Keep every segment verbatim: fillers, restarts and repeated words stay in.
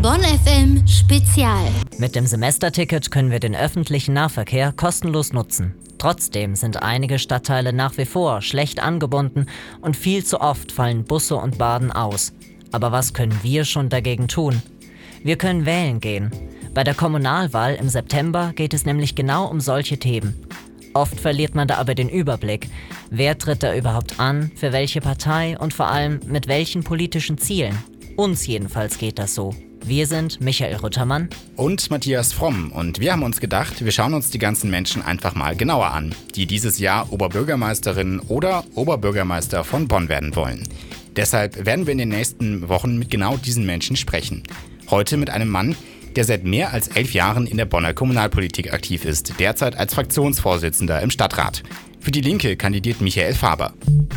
Bonn F M Spezial. Mit dem Semesterticket können wir den öffentlichen Nahverkehr kostenlos nutzen. Trotzdem sind einige Stadtteile nach wie vor schlecht angebunden und viel zu oft fallen Busse und Bahnen aus. Aber was können wir schon dagegen tun? Wir können wählen gehen. Bei der Kommunalwahl im September geht es nämlich genau um solche Themen. Oft verliert man da aber den Überblick. Wer tritt da überhaupt an, für welche Partei und vor allem mit welchen politischen Zielen? Uns jedenfalls geht das so. Wir sind Michael Rüttermann und Matthias Fromm und wir haben uns gedacht, wir schauen uns die ganzen Menschen einfach mal genauer an, die dieses Jahr Oberbürgermeisterin oder Oberbürgermeister von Bonn werden wollen. Deshalb werden wir in den nächsten Wochen mit genau diesen Menschen sprechen. Heute mit einem Mann, der seit mehr als elf Jahren in der Bonner Kommunalpolitik aktiv ist, derzeit als Fraktionsvorsitzender im Stadtrat. Für die Linke kandidiert Michael Faber.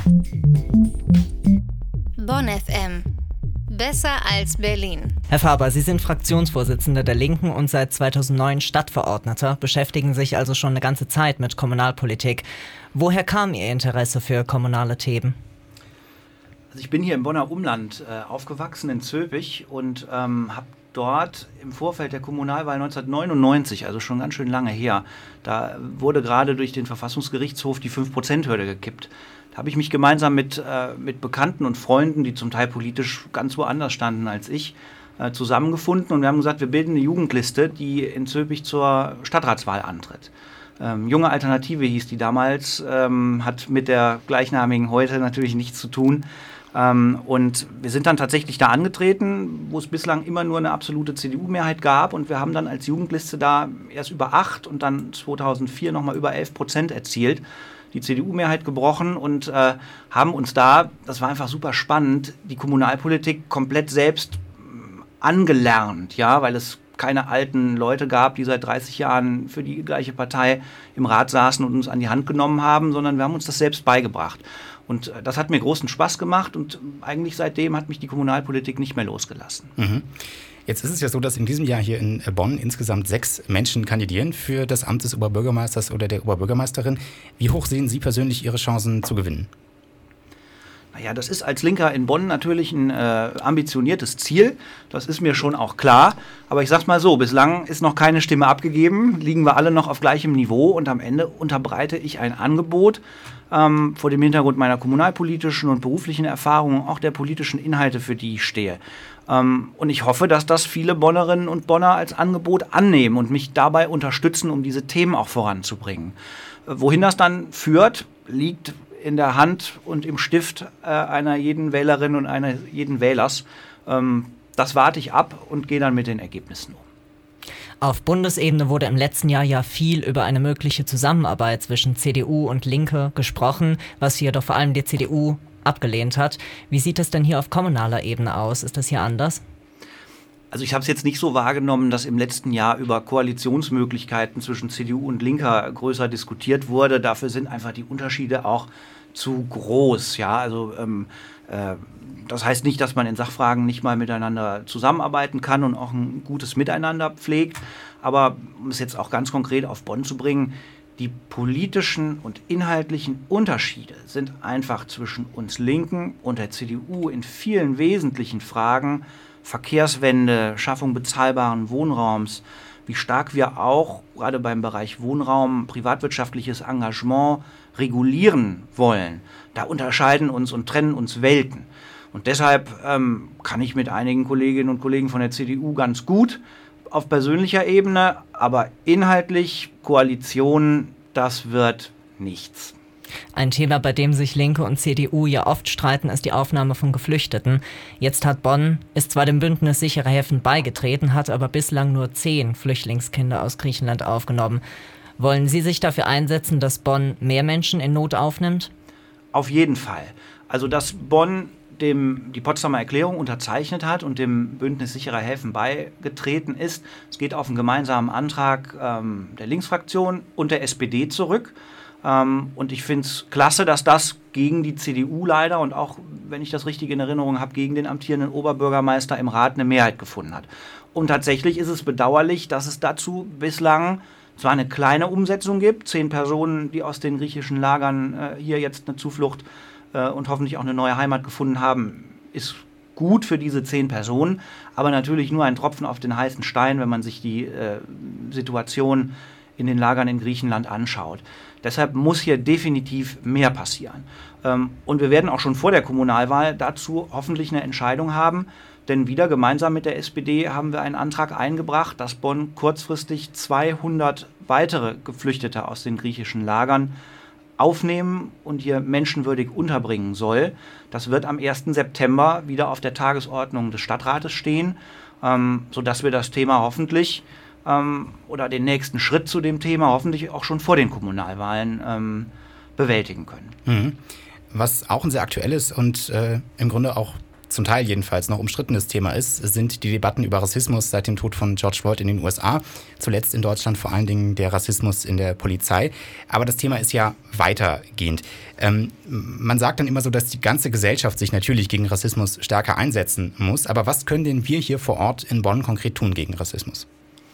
Bonn F M. Besser als Berlin. Herr Faber, Sie sind Fraktionsvorsitzender der Linken und seit zweitausendneun Stadtverordneter, beschäftigen sich also schon eine ganze Zeit mit Kommunalpolitik. Woher kam Ihr Interesse für kommunale Themen? Also ich bin hier im Bonner Umland äh, aufgewachsen in Zülpich und ähm, habe dort im Vorfeld der Kommunalwahl neunzehnhundertneunundneunzig, also schon ganz schön lange her, da wurde gerade durch den Verfassungsgerichtshof die fünf Prozent Hürde gekippt. Da habe ich mich gemeinsam mit, äh, mit Bekannten und Freunden, die zum Teil politisch ganz woanders standen als ich, äh, zusammengefunden und wir haben gesagt, wir bilden eine Jugendliste, die in Zülpich zur Stadtratswahl antritt. Ähm, Junge Alternative hieß die damals, ähm, hat mit der gleichnamigen heute natürlich nichts zu tun. Ähm, und wir sind dann tatsächlich da angetreten, wo es bislang immer nur eine absolute C D U-Mehrheit gab und wir haben dann als Jugendliste da erst über acht und dann zweitausendvier nochmal über elf Prozent erzielt. Die C D U-Mehrheit gebrochen und äh, haben uns da, das war einfach super spannend, die Kommunalpolitik komplett selbst äh, angelernt, ja, weil es keine alten Leute gab, die seit dreißig Jahren für die gleiche Partei im Rat saßen und uns an die Hand genommen haben, sondern wir haben uns das selbst beigebracht. Und äh, das hat mir großen Spaß gemacht und eigentlich seitdem hat mich die Kommunalpolitik nicht mehr losgelassen. Mhm. Jetzt ist es ja so, dass in diesem Jahr hier in Bonn insgesamt sechs Menschen kandidieren für das Amt des Oberbürgermeisters oder der Oberbürgermeisterin. Wie hoch sehen Sie persönlich Ihre Chancen zu gewinnen? Naja, das ist als Linker in Bonn natürlich ein äh, ambitioniertes Ziel. Das ist mir schon auch klar. Aber ich sag's mal so, bislang ist noch keine Stimme abgegeben, liegen wir alle noch auf gleichem Niveau und am Ende unterbreite ich ein Angebot ähm, vor dem Hintergrund meiner kommunalpolitischen und beruflichen Erfahrungen, auch der politischen Inhalte, für die ich stehe. Ähm, und ich hoffe, dass das viele Bonnerinnen und Bonner als Angebot annehmen und mich dabei unterstützen, um diese Themen auch voranzubringen. Äh, wohin das dann führt, liegt in der Hand und im Stift äh, einer jeden Wählerin und einer jeden Wählers. Ähm, das warte ich ab und gehe dann mit den Ergebnissen um. Auf Bundesebene wurde im letzten Jahr ja viel über eine mögliche Zusammenarbeit zwischen C D U und Linke gesprochen, was hier doch vor allem die C D U abgelehnt hat. Wie sieht es denn hier auf kommunaler Ebene aus? Ist das hier anders? Also ich habe es jetzt nicht so wahrgenommen, dass im letzten Jahr über Koalitionsmöglichkeiten zwischen C D U und Linker größer diskutiert wurde. Dafür sind einfach die Unterschiede auch zu groß. Ja, also ähm, äh, das heißt nicht, dass man in Sachfragen nicht mal miteinander zusammenarbeiten kann und auch ein gutes Miteinander pflegt. Aber um es jetzt auch ganz konkret auf Bonn zu bringen, die politischen und inhaltlichen Unterschiede sind einfach zwischen uns Linken und der C D U in vielen wesentlichen Fragen, Verkehrswende, Schaffung bezahlbaren Wohnraums, wie stark wir auch gerade beim Bereich Wohnraum privatwirtschaftliches Engagement regulieren wollen. Da unterscheiden uns und trennen uns Welten. Und deshalb ähm, kann ich mit einigen Kolleginnen und Kollegen von der C D U ganz gut auf persönlicher Ebene, aber inhaltlich Koalition, das wird nichts. Ein Thema, bei dem sich Linke und C D U ja oft streiten, ist die Aufnahme von Geflüchteten. Jetzt hat Bonn, ist zwar dem Bündnis Sichere Häfen beigetreten, hat aber bislang nur zehn Flüchtlingskinder aus Griechenland aufgenommen. Wollen Sie sich dafür einsetzen, dass Bonn mehr Menschen in Not aufnimmt? Auf jeden Fall. Also dass Bonn dem die Potsdamer Erklärung unterzeichnet hat und dem Bündnis Sicherer Häfen beigetreten ist. Es geht auf einen gemeinsamen Antrag ähm, der Linksfraktion und der S P D zurück. Ähm, und ich finde es klasse, dass das gegen die C D U leider und auch, wenn ich das richtig in Erinnerung habe, gegen den amtierenden Oberbürgermeister im Rat eine Mehrheit gefunden hat. Und tatsächlich ist es bedauerlich, dass es dazu bislang zwar eine kleine Umsetzung gibt, zehn Personen, die aus den griechischen Lagern äh, hier jetzt eine Zuflucht und hoffentlich auch eine neue Heimat gefunden haben, ist gut für diese zehn Personen, aber natürlich nur ein Tropfen auf den heißen Stein, wenn man sich die äh, Situation in den Lagern in Griechenland anschaut. Deshalb muss hier definitiv mehr passieren. Ähm, und wir werden auch schon vor der Kommunalwahl dazu hoffentlich eine Entscheidung haben, denn wieder gemeinsam mit der S P D haben wir einen Antrag eingebracht, dass Bonn kurzfristig zweihundert weitere Geflüchtete aus den griechischen Lagern aufnehmen und hier menschenwürdig unterbringen soll. Das wird am ersten September wieder auf der Tagesordnung des Stadtrates stehen, ähm, sodass wir das Thema hoffentlich ähm, oder den nächsten Schritt zu dem Thema hoffentlich auch schon vor den Kommunalwahlen ähm, bewältigen können. Mhm. Was auch ein sehr aktuelles und äh, im Grunde auch zum Teil jedenfalls noch umstrittenes Thema ist, sind die Debatten über Rassismus seit dem Tod von George Floyd in den U S A. Zuletzt in Deutschland vor allen Dingen der Rassismus in der Polizei. Aber das Thema ist ja weitergehend. Ähm, man sagt dann immer so, dass die ganze Gesellschaft sich natürlich gegen Rassismus stärker einsetzen muss. Aber was können denn wir hier vor Ort in Bonn konkret tun gegen Rassismus?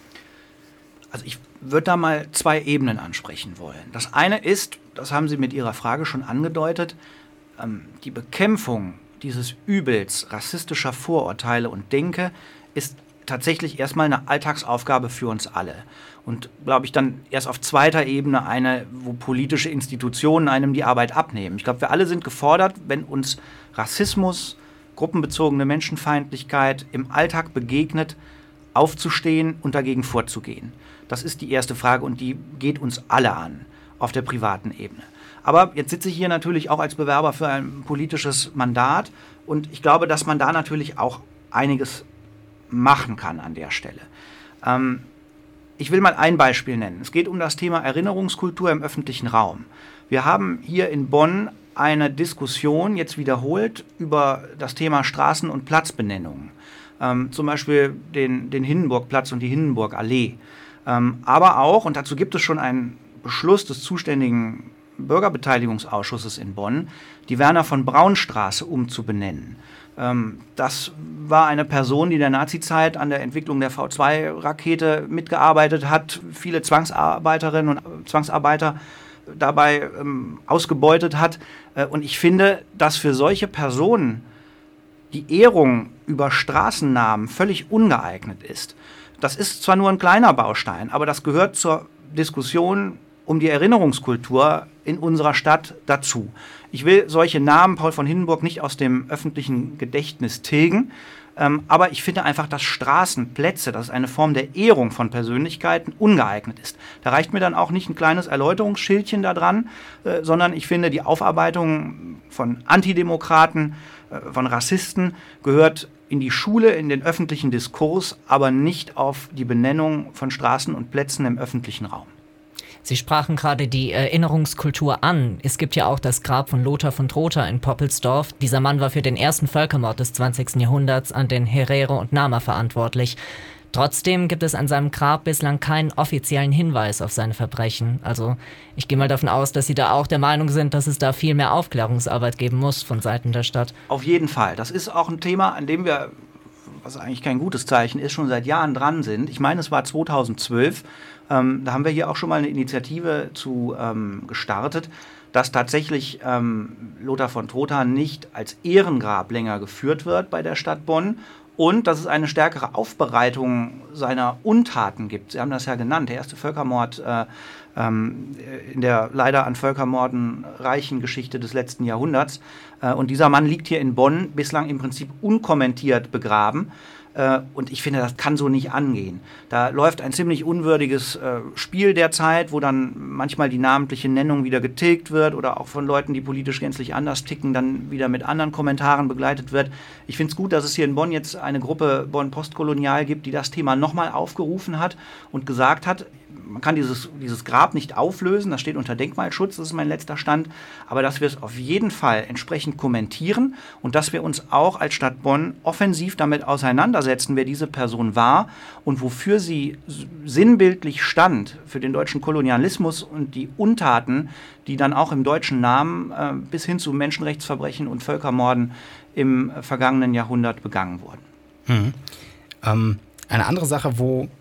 Also ich würde da mal zwei Ebenen ansprechen wollen. Das eine ist, das haben Sie mit Ihrer Frage schon angedeutet, ähm, die Bekämpfung dieses Übels rassistischer Vorurteile und Denke ist tatsächlich erstmal eine Alltagsaufgabe für uns alle. Und, glaube ich, dann erst auf zweiter Ebene eine, wo politische Institutionen einem die Arbeit abnehmen. Ich glaube, wir alle sind gefordert, wenn uns Rassismus, gruppenbezogene Menschenfeindlichkeit im Alltag begegnet, aufzustehen und dagegen vorzugehen. Das ist die erste Frage und die geht uns alle an auf der privaten Ebene. Aber jetzt sitze ich hier natürlich auch als Bewerber für ein politisches Mandat und ich glaube, dass man da natürlich auch einiges machen kann an der Stelle. Ähm, ich will mal ein Beispiel nennen. Es geht um das Thema Erinnerungskultur im öffentlichen Raum. Wir haben hier in Bonn eine Diskussion jetzt wiederholt über das Thema Straßen- und Platzbenennungen. Ähm, zum Beispiel den, den Hindenburgplatz und die Hindenburgallee. Ähm, aber auch, und dazu gibt es schon einen Beschluss des zuständigen Bürgerbeteiligungsausschusses in Bonn, die Werner-von-Braun-Straße umzubenennen. Ähm, das war eine Person, die in der Nazizeit an der Entwicklung der V zwei Rakete mitgearbeitet hat, viele Zwangsarbeiterinnen und Zwangsarbeiter dabei ähm, ausgebeutet hat. Äh, und ich finde, dass für solche Personen die Ehrung über Straßennamen völlig ungeeignet ist. Das ist zwar nur ein kleiner Baustein, aber das gehört zur Diskussion um die Erinnerungskultur in unserer Stadt dazu. Ich will solche Namen, Paul von Hindenburg, nicht aus dem öffentlichen Gedächtnis tilgen, ähm, aber ich finde einfach, dass Straßenplätze, das ist eine Form der Ehrung von Persönlichkeiten, ungeeignet ist. Da reicht mir dann auch nicht ein kleines Erläuterungsschildchen da dran, äh, sondern ich finde, die Aufarbeitung von Antidemokraten, äh, von Rassisten gehört in die Schule, in den öffentlichen Diskurs, aber nicht auf die Benennung von Straßen und Plätzen im öffentlichen Raum. Sie sprachen gerade die Erinnerungskultur an. Es gibt ja auch das Grab von Lothar von Trotha in Poppelsdorf. Dieser Mann war für den ersten Völkermord des zwanzigsten Jahrhunderts an den Herero und Nama verantwortlich. Trotzdem gibt es an seinem Grab bislang keinen offiziellen Hinweis auf seine Verbrechen. Also ich gehe mal davon aus, dass Sie da auch der Meinung sind, dass es da viel mehr Aufklärungsarbeit geben muss von Seiten der Stadt. Auf jeden Fall. Das ist auch ein Thema, an dem wir, was eigentlich kein gutes Zeichen ist, schon seit Jahren dran sind. Ich meine, es war zweitausendzwölf. Ähm, da haben wir hier auch schon mal eine Initiative zu ähm, gestartet, dass tatsächlich ähm, Lothar von Trotha nicht als Ehrengrab länger geführt wird bei der Stadt Bonn und dass es eine stärkere Aufbereitung seiner Untaten gibt. Sie haben das ja genannt, der erste Völkermord äh, ähm, in der leider an Völkermorden reichen Geschichte des letzten Jahrhunderts. Äh, und dieser Mann liegt hier in Bonn bislang im Prinzip unkommentiert begraben. Und ich finde, das kann so nicht angehen. Da läuft ein ziemlich unwürdiges äh, Spiel derzeit, wo dann manchmal die namentliche Nennung wieder getilgt wird oder auch von Leuten, die politisch gänzlich anders ticken, dann wieder mit anderen Kommentaren begleitet wird. Ich finde es gut, dass es hier in Bonn jetzt eine Gruppe Bonn Postkolonial gibt, die das Thema nochmal aufgerufen hat und gesagt hat, man kann dieses, dieses Grab nicht auflösen, das steht unter Denkmalschutz, das ist mein letzter Stand, aber dass wir es auf jeden Fall entsprechend kommentieren und dass wir uns auch als Stadt Bonn offensiv damit auseinandersetzen, wer diese Person war und wofür sie sinnbildlich stand für den deutschen Kolonialismus und die Untaten, die dann auch im deutschen Namen äh, bis hin zu Menschenrechtsverbrechen und Völkermorden im vergangenen Jahrhundert begangen wurden. Mhm. Ähm, eine andere Sache, wo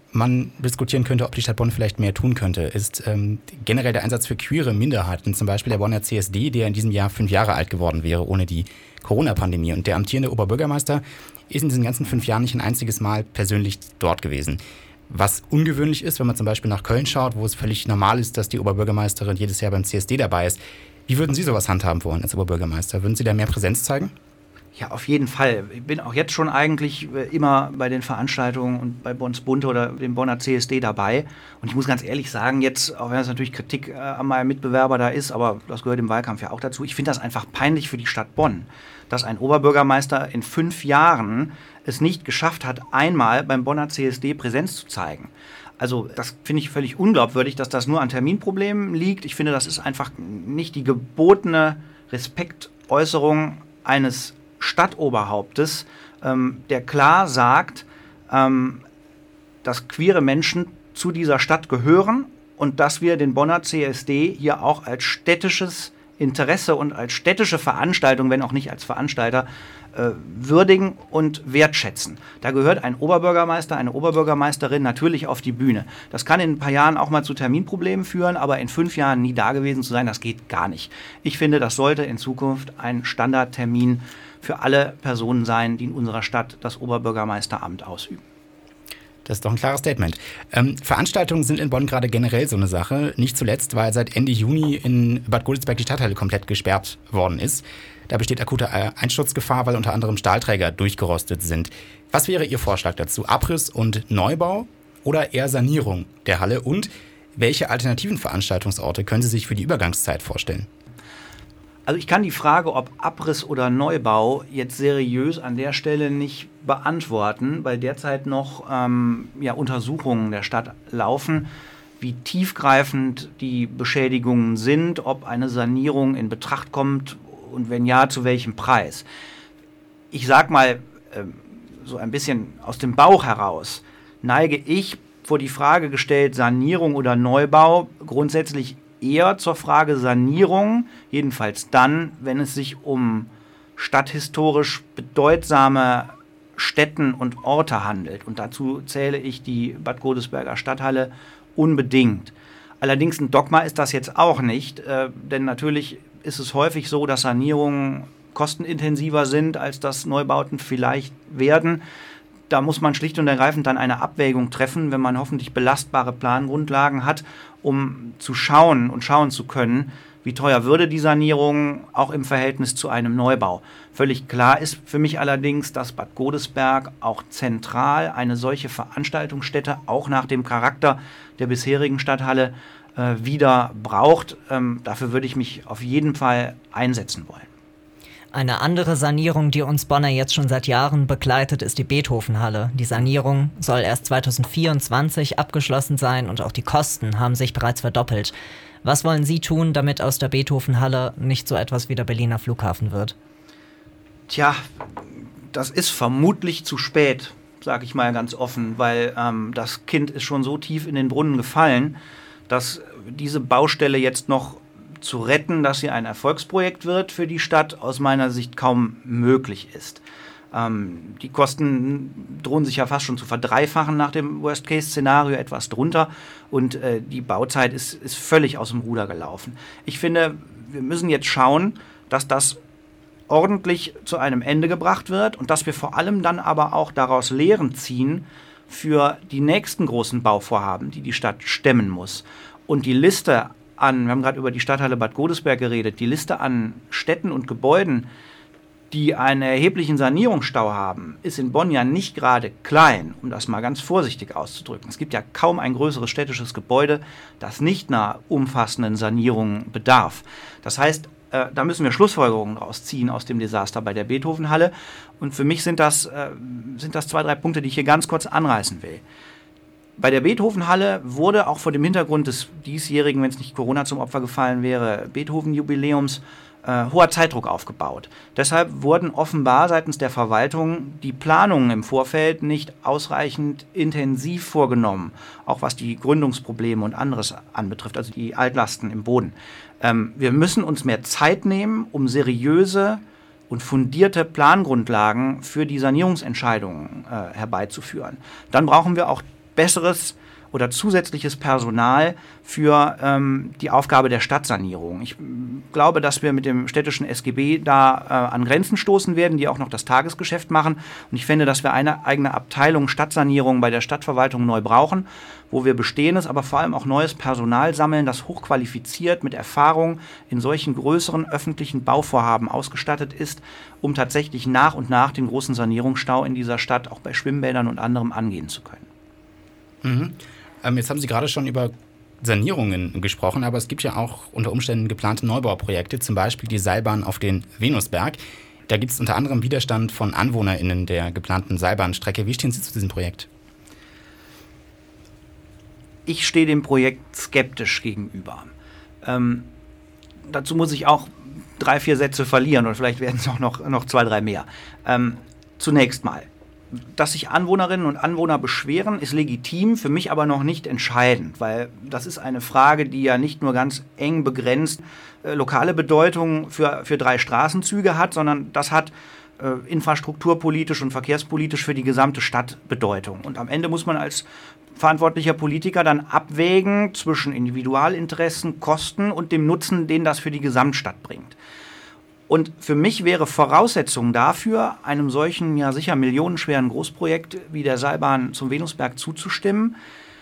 man diskutieren könnte, ob die Stadt Bonn vielleicht mehr tun könnte, ist ähm, generell der Einsatz für queere Minderheiten. Zum Beispiel der Bonner C S D, der in diesem Jahr fünf Jahre alt geworden wäre, ohne die Corona-Pandemie. Und der amtierende Oberbürgermeister ist in diesen ganzen fünf Jahren nicht ein einziges Mal persönlich dort gewesen. Was ungewöhnlich ist, wenn man zum Beispiel nach Köln schaut, wo es völlig normal ist, dass die Oberbürgermeisterin jedes Jahr beim C S D dabei ist. Wie würden Sie sowas handhaben wollen als Oberbürgermeister? Würden Sie da mehr Präsenz zeigen? Ja, auf jeden Fall. Ich bin auch jetzt schon eigentlich immer bei den Veranstaltungen und bei Bonns Bunte oder dem Bonner C S D dabei. Und ich muss ganz ehrlich sagen, jetzt, auch wenn es natürlich Kritik äh, an meinem Mitbewerber da ist, aber das gehört im Wahlkampf ja auch dazu, ich finde das einfach peinlich für die Stadt Bonn, dass ein Oberbürgermeister in fünf Jahren es nicht geschafft hat, einmal beim Bonner C S D Präsenz zu zeigen. Also das finde ich völlig unglaubwürdig, dass das nur an Terminproblemen liegt. Ich finde, das ist einfach nicht die gebotene Respektäußerung eines Stadtoberhauptes, ähm, der klar sagt, ähm, dass queere Menschen zu dieser Stadt gehören und dass wir den Bonner C S D hier auch als städtisches Interesse und als städtische Veranstaltung, wenn auch nicht als Veranstalter, äh, würdigen und wertschätzen. Da gehört ein Oberbürgermeister, eine Oberbürgermeisterin natürlich auf die Bühne. Das kann in ein paar Jahren auch mal zu Terminproblemen führen, aber in fünf Jahren nie da gewesen zu sein, das geht gar nicht. Ich finde, das sollte in Zukunft ein Standardtermin für alle Personen sein, die in unserer Stadt das Oberbürgermeisteramt ausüben. Das ist doch ein klares Statement. Ähm, Veranstaltungen sind in Bonn gerade generell so eine Sache. Nicht zuletzt, weil seit Ende Juni in Bad Godesberg die Stadthalle komplett gesperrt worden ist. Da besteht akute Einsturzgefahr, weil unter anderem Stahlträger durchgerostet sind. Was wäre Ihr Vorschlag dazu? Abriss und Neubau oder eher Sanierung der Halle? Und welche alternativen Veranstaltungsorte können Sie sich für die Übergangszeit vorstellen? Also ich kann die Frage, ob Abriss oder Neubau, jetzt seriös an der Stelle nicht beantworten, weil derzeit noch ähm, ja, Untersuchungen der Stadt laufen, wie tiefgreifend die Beschädigungen sind, ob eine Sanierung in Betracht kommt und wenn ja, zu welchem Preis. Ich sag mal, äh, so ein bisschen aus dem Bauch heraus, neige ich vor die Frage gestellt, Sanierung oder Neubau, grundsätzlich eher zur Frage Sanierung, jedenfalls dann, wenn es sich um stadthistorisch bedeutsame Stätten und Orte handelt. Und dazu zähle ich die Bad Godesberger Stadthalle unbedingt. Allerdings ein Dogma ist das jetzt auch nicht, äh, denn natürlich ist es häufig so, dass Sanierungen kostenintensiver sind, als das Neubauten vielleicht werden. Da muss man schlicht und ergreifend dann eine Abwägung treffen, wenn man hoffentlich belastbare Plangrundlagen hat, um zu schauen und schauen zu können, wie teuer würde die Sanierung auch im Verhältnis zu einem Neubau. Völlig klar ist für mich allerdings, dass Bad Godesberg auch zentral eine solche Veranstaltungsstätte auch nach dem Charakter der bisherigen Stadthalle äh, wieder braucht. Ähm, dafür würde ich mich auf jeden Fall einsetzen wollen. Eine andere Sanierung, die uns Bonner jetzt schon seit Jahren begleitet, ist die Beethovenhalle. Die Sanierung soll erst zweitausendvierundzwanzig abgeschlossen sein und auch die Kosten haben sich bereits verdoppelt. Was wollen Sie tun, damit aus der Beethovenhalle nicht so etwas wie der Berliner Flughafen wird? Tja, das ist vermutlich zu spät, sage ich mal ganz offen, weil ähm, das Kind ist schon so tief in den Brunnen gefallen, dass diese Baustelle jetzt noch zu retten, dass sie ein Erfolgsprojekt wird für die Stadt, aus meiner Sicht kaum möglich ist. Ähm, die Kosten drohen sich ja fast schon zu verdreifachen nach dem Worst-Case-Szenario, etwas drunter. Und äh, die Bauzeit ist, ist völlig aus dem Ruder gelaufen. Ich finde, wir müssen jetzt schauen, dass das ordentlich zu einem Ende gebracht wird und dass wir vor allem dann aber auch daraus Lehren ziehen für die nächsten großen Bauvorhaben, die die Stadt stemmen muss. Und die Liste an, wir haben gerade über die Stadthalle Bad Godesberg geredet, die Liste an Städten und Gebäuden, die einen erheblichen Sanierungsstau haben, ist in Bonn ja nicht gerade klein, um das mal ganz vorsichtig auszudrücken. Es gibt ja kaum ein größeres städtisches Gebäude, das nicht einer umfassenden Sanierung bedarf. Das heißt, äh, da müssen wir Schlussfolgerungen daraus ziehen aus dem Desaster bei der Beethovenhalle. Und für mich sind das, äh, sind das zwei, drei Punkte, die ich hier ganz kurz anreißen will. Bei der Beethovenhalle wurde auch vor dem Hintergrund des diesjährigen, wenn es nicht Corona zum Opfer gefallen wäre, Beethoven-Jubiläums, äh, hoher Zeitdruck aufgebaut. Deshalb wurden offenbar seitens der Verwaltung die Planungen im Vorfeld nicht ausreichend intensiv vorgenommen, auch was die Gründungsprobleme und anderes anbetrifft, also die Altlasten im Boden. Ähm, wir müssen uns mehr Zeit nehmen, um seriöse und fundierte Plangrundlagen für die Sanierungsentscheidungen äh, herbeizuführen. Dann brauchen wir auch besseres oder zusätzliches Personal für ähm, die Aufgabe der Stadtsanierung. Ich glaube, dass wir mit dem städtischen S G B da äh, an Grenzen stoßen werden, die auch noch das Tagesgeschäft machen. Und ich finde, dass wir eine eigene Abteilung Stadtsanierung bei der Stadtverwaltung neu brauchen, wo wir bestehendes, aber vor allem auch neues Personal sammeln, das hochqualifiziert mit Erfahrung in solchen größeren öffentlichen Bauvorhaben ausgestattet ist, um tatsächlich nach und nach den großen Sanierungsstau in dieser Stadt auch bei Schwimmbädern und anderem angehen zu können. Mhm. Ähm, jetzt haben Sie gerade schon über Sanierungen gesprochen, aber es gibt ja auch unter Umständen geplante Neubauprojekte, zum Beispiel die Seilbahn auf den Venusberg. Da gibt es unter anderem Widerstand von AnwohnerInnen der geplanten Seilbahnstrecke. Wie stehen Sie zu diesem Projekt? Ich stehe dem Projekt skeptisch gegenüber. Ähm, dazu muss ich auch drei, vier Sätze verlieren oder vielleicht werden es auch noch, noch zwei, drei mehr. Ähm, zunächst mal. Dass sich Anwohnerinnen und Anwohner beschweren, ist legitim, für mich aber noch nicht entscheidend, weil das ist eine Frage, die ja nicht nur ganz eng begrenzt äh, lokale Bedeutung für, für drei Straßenzüge hat, sondern das hat äh, infrastrukturpolitisch und verkehrspolitisch für die gesamte Stadt Bedeutung. Und am Ende muss man als verantwortlicher Politiker dann abwägen zwischen Individualinteressen, Kosten und dem Nutzen, den das für die Gesamtstadt bringt. Und für mich wäre Voraussetzung dafür, einem solchen, ja sicher millionenschweren Großprojekt wie der Seilbahn zum Venusberg zuzustimmen,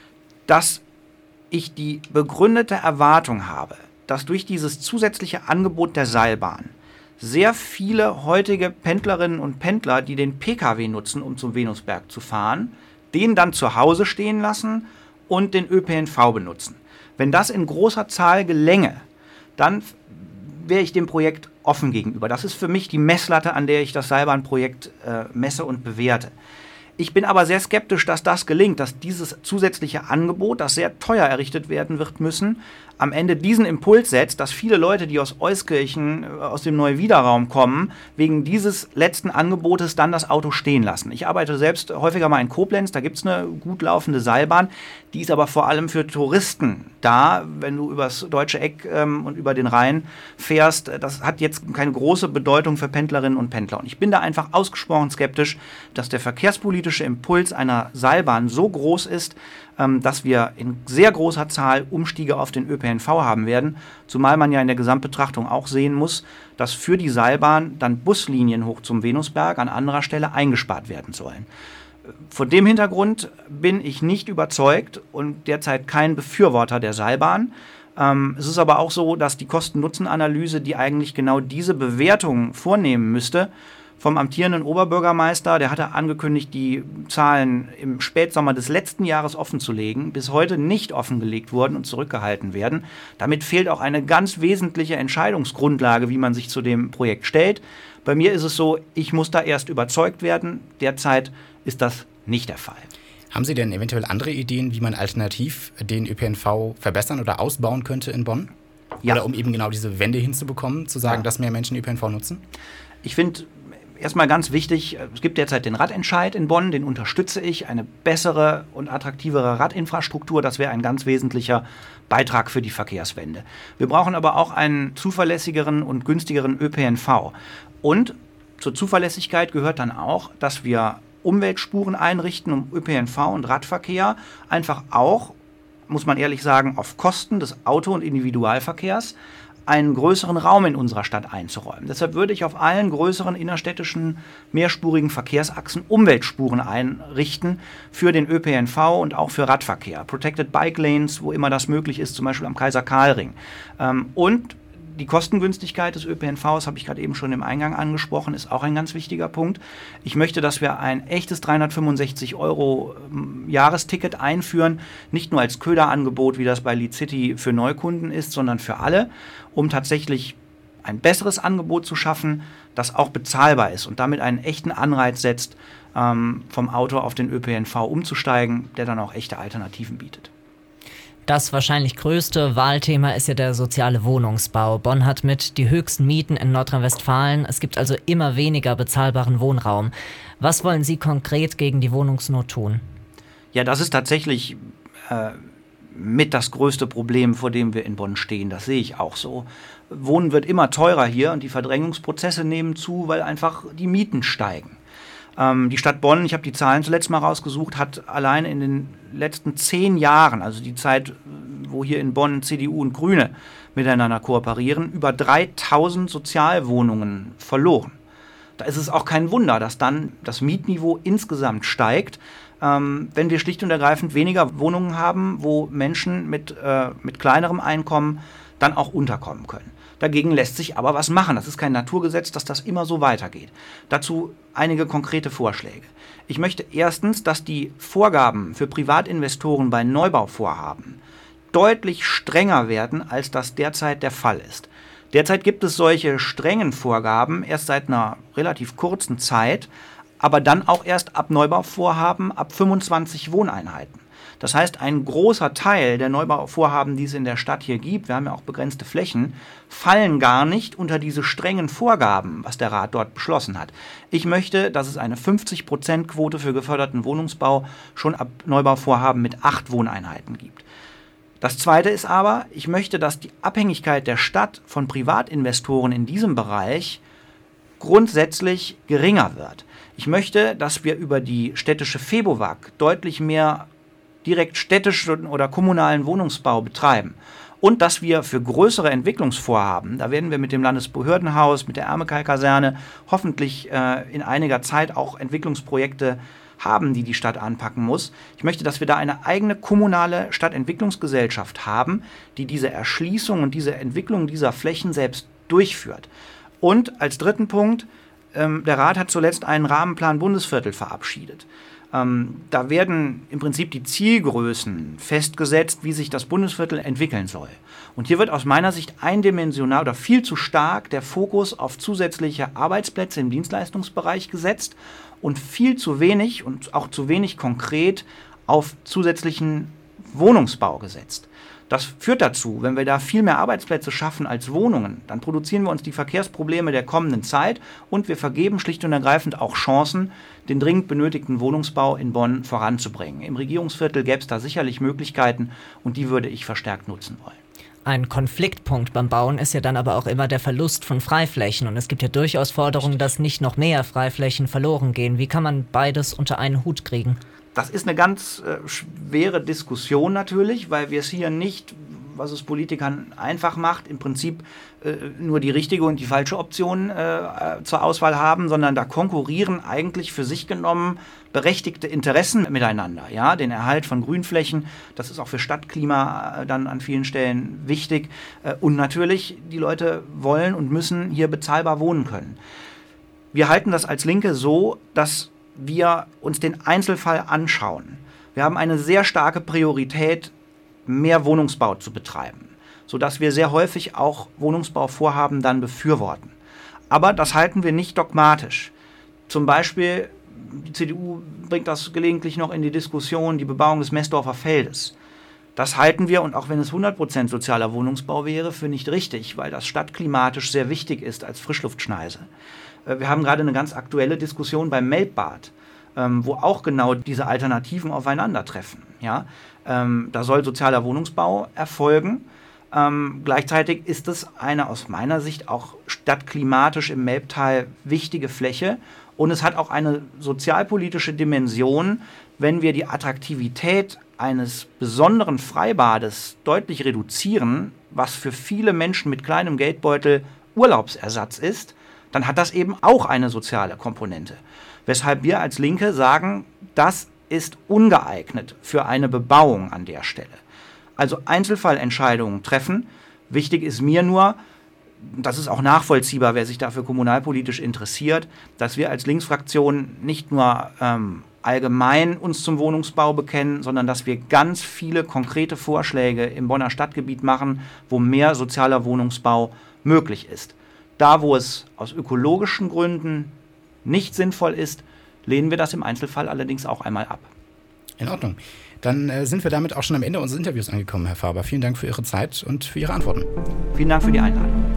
dass ich die begründete Erwartung habe, dass durch dieses zusätzliche Angebot der Seilbahn sehr viele heutige Pendlerinnen und Pendler, die den Pkw nutzen, um zum Venusberg zu fahren, den dann zu Hause stehen lassen und den Ö P N V benutzen. Wenn das in großer Zahl gelänge, dann wäre ich dem Projekt offen gegenüber. Das ist für mich die Messlatte, an der ich das Seilbahnprojekt äh, messe und bewerte. Ich bin aber sehr skeptisch, dass das gelingt, dass dieses zusätzliche Angebot, das sehr teuer errichtet werden wird müssen, am Ende diesen Impuls setzt, dass viele Leute, die aus Euskirchen, aus dem Neuwiederraum kommen, wegen dieses letzten Angebotes dann das Auto stehen lassen. Ich arbeite selbst häufiger mal in Koblenz, da gibt es eine gut laufende Seilbahn, die ist aber vor allem für Touristen da, wenn du übers Deutsche Eck ähm, und über den Rhein fährst. Das hat jetzt keine große Bedeutung für Pendlerinnen und Pendler. Und ich bin da einfach ausgesprochen skeptisch, dass der verkehrspolitische Impuls einer Seilbahn so groß ist, dass wir in sehr großer Zahl Umstiege auf den Ö P N V haben werden, zumal man ja in der Gesamtbetrachtung auch sehen muss, dass für die Seilbahn dann Buslinien hoch zum Venusberg an anderer Stelle eingespart werden sollen. Vor dem Hintergrund bin ich nicht überzeugt und derzeit kein Befürworter der Seilbahn. Ähm, es ist aber auch so, dass die Kosten-Nutzen-Analyse, die eigentlich genau diese Bewertung vornehmen müsste, vom amtierenden Oberbürgermeister, der hatte angekündigt, die Zahlen im Spätsommer des letzten Jahres offenzulegen, bis heute nicht offengelegt wurden und zurückgehalten werden. Damit fehlt auch eine ganz wesentliche Entscheidungsgrundlage, wie man sich zu dem Projekt stellt. Bei mir ist es so, ich muss da erst überzeugt werden. Derzeit ist das nicht der Fall. Haben Sie denn eventuell andere Ideen, wie man alternativ den Ö P N V verbessern oder ausbauen könnte in Bonn? Ja. Oder um eben genau diese Wende hinzubekommen, zu sagen, ja, dass mehr Menschen Ö P N V nutzen? Ich finde erstmal ganz wichtig, es gibt derzeit den Radentscheid in Bonn, den unterstütze ich. Eine bessere und attraktivere Radinfrastruktur, das wäre ein ganz wesentlicher Beitrag für die Verkehrswende. Wir brauchen aber auch einen zuverlässigeren und günstigeren Ö P N V. Und zur Zuverlässigkeit gehört dann auch, dass wir Umweltspuren einrichten, um Ö P N V und Radverkehr einfach auch, muss man ehrlich sagen, auf Kosten des Auto- und Individualverkehrs einen größeren Raum in unserer Stadt einzuräumen. Deshalb würde ich auf allen größeren innerstädtischen mehrspurigen Verkehrsachsen Umweltspuren einrichten für den Ö P N V und auch für Radverkehr. Protected Bike Lanes, wo immer das möglich ist, zum Beispiel am Kaiser-Karl-Ring. Und die Kostengünstigkeit des Ö P N Vs, habe ich gerade eben schon im Eingang angesprochen, ist auch ein ganz wichtiger Punkt. Ich möchte, dass wir ein echtes dreihundertfünfundsechzig Euro Jahresticket einführen, nicht nur als Köderangebot, wie das bei Lead City für Neukunden ist, sondern für alle, um tatsächlich ein besseres Angebot zu schaffen, das auch bezahlbar ist und damit einen echten Anreiz setzt, ähm, vom Auto auf den Ö P N V umzusteigen, der dann auch echte Alternativen bietet. Das wahrscheinlich größte Wahlthema ist ja der soziale Wohnungsbau. Bonn hat mit die höchsten Mieten in Nordrhein-Westfalen. Es gibt also immer weniger bezahlbaren Wohnraum. Was wollen Sie konkret gegen die Wohnungsnot tun? Ja, das ist tatsächlich äh, mit das größte Problem, vor dem wir in Bonn stehen. Das sehe ich auch so. Wohnen wird immer teurer hier und die Verdrängungsprozesse nehmen zu, weil einfach die Mieten steigen. Ähm, die Stadt Bonn, ich habe die Zahlen zuletzt mal rausgesucht, hat allein in den letzten zehn Jahren, also die Zeit, wo hier in Bonn C D U und Grüne miteinander kooperieren, über dreitausend Sozialwohnungen verloren. Da ist es auch kein Wunder, dass dann das Mietniveau insgesamt steigt, ähm, wenn wir schlicht und ergreifend weniger Wohnungen haben, wo Menschen mit, äh, mit kleinerem Einkommen dann auch unterkommen können. Dagegen lässt sich aber was machen. Das ist kein Naturgesetz, dass das immer so weitergeht. Dazu einige konkrete Vorschläge. Ich möchte erstens, dass die Vorgaben für Privatinvestoren bei Neubauvorhaben deutlich strenger werden, als das derzeit der Fall ist. Derzeit gibt es solche strengen Vorgaben erst seit einer relativ kurzen Zeit, aber dann auch erst ab Neubauvorhaben ab fünfundzwanzig Wohneinheiten. Das heißt, ein großer Teil der Neubauvorhaben, die es in der Stadt hier gibt, wir haben ja auch begrenzte Flächen, fallen gar nicht unter diese strengen Vorgaben, was der Rat dort beschlossen hat. Ich möchte, dass es eine fünfzig Prozent Quote für geförderten Wohnungsbau schon ab Neubauvorhaben mit acht Wohneinheiten gibt. Das Zweite ist aber, ich möchte, dass die Abhängigkeit der Stadt von Privatinvestoren in diesem Bereich grundsätzlich geringer wird. Ich möchte, dass wir über die städtische FEBOWAG deutlich mehr direkt städtischen oder kommunalen Wohnungsbau betreiben. Und dass wir für größere Entwicklungsvorhaben, da werden wir mit dem Landesbehördenhaus, mit der Ermekai-Kaserne hoffentlich äh, in einiger Zeit auch Entwicklungsprojekte haben, die die Stadt anpacken muss. Ich möchte, dass wir da eine eigene kommunale Stadtentwicklungsgesellschaft haben, die diese Erschließung und diese Entwicklung dieser Flächen selbst durchführt. Und als dritten Punkt, ähm, der Rat hat zuletzt einen Rahmenplan Bundesviertel verabschiedet. Ähm, da werden im Prinzip die Zielgrößen festgesetzt, wie sich das Bundesviertel entwickeln soll. Und hier wird aus meiner Sicht eindimensional oder viel zu stark der Fokus auf zusätzliche Arbeitsplätze im Dienstleistungsbereich gesetzt und viel zu wenig und auch zu wenig konkret auf zusätzlichen Wohnungsbau gesetzt. Das führt dazu, wenn wir da viel mehr Arbeitsplätze schaffen als Wohnungen, dann produzieren wir uns die Verkehrsprobleme der kommenden Zeit und wir vergeben schlicht und ergreifend auch Chancen, den dringend benötigten Wohnungsbau in Bonn voranzubringen. Im Regierungsviertel gäbe es da sicherlich Möglichkeiten und die würde ich verstärkt nutzen wollen. Ein Konfliktpunkt beim Bauen ist ja dann aber auch immer der Verlust von Freiflächen. Und es gibt ja durchaus Forderungen, dass nicht noch mehr Freiflächen verloren gehen. Wie kann man beides unter einen Hut kriegen? Das ist eine ganz äh, schwere Diskussion natürlich, weil wir es hier nicht, was es Politikern einfach macht, im Prinzip äh, nur die richtige und die falsche Option äh, zur Auswahl haben, sondern da konkurrieren eigentlich für sich genommen berechtigte Interessen miteinander. Ja, den Erhalt von Grünflächen, das ist auch für Stadtklima äh, dann an vielen Stellen wichtig. Äh, und natürlich, die Leute wollen und müssen hier bezahlbar wohnen können. Wir halten das als Linke so, dass wir uns den Einzelfall anschauen. Wir haben eine sehr starke Priorität, mehr Wohnungsbau zu betreiben, sodass wir sehr häufig auch Wohnungsbauvorhaben dann befürworten. Aber das halten wir nicht dogmatisch. Zum Beispiel, die C D U bringt das gelegentlich noch in die Diskussion, die Bebauung des Messdorfer Feldes. Das halten wir, und auch wenn es hundert Prozent sozialer Wohnungsbau wäre, für nicht richtig, weil das stadtklimatisch sehr wichtig ist als Frischluftschneise. Wir haben gerade eine ganz aktuelle Diskussion beim Melbbad, ähm, wo auch genau diese Alternativen aufeinandertreffen. Ja? Ähm, da soll sozialer Wohnungsbau erfolgen. Ähm, gleichzeitig ist es eine aus meiner Sicht auch stadtklimatisch im Melbtal wichtige Fläche. Und es hat auch eine sozialpolitische Dimension, wenn wir die Attraktivität eines besonderen Freibades deutlich reduzieren, was für viele Menschen mit kleinem Geldbeutel Urlaubsersatz ist, dann hat das eben auch eine soziale Komponente. Weshalb wir als Linke sagen, das ist ungeeignet für eine Bebauung an der Stelle. Also Einzelfallentscheidungen treffen. Wichtig ist mir nur, das ist auch nachvollziehbar, wer sich dafür kommunalpolitisch interessiert, dass wir als Linksfraktion nicht nur ähm, allgemein uns zum Wohnungsbau bekennen, sondern dass wir ganz viele konkrete Vorschläge im Bonner Stadtgebiet machen, wo mehr sozialer Wohnungsbau möglich ist. Da, wo es aus ökologischen Gründen nicht sinnvoll ist, lehnen wir das im Einzelfall allerdings auch einmal ab. In Ordnung. Dann äh, sind wir damit auch schon am Ende unseres Interviews angekommen, Herr Faber. Vielen Dank für Ihre Zeit und für Ihre Antworten. Vielen Dank für die Einladung.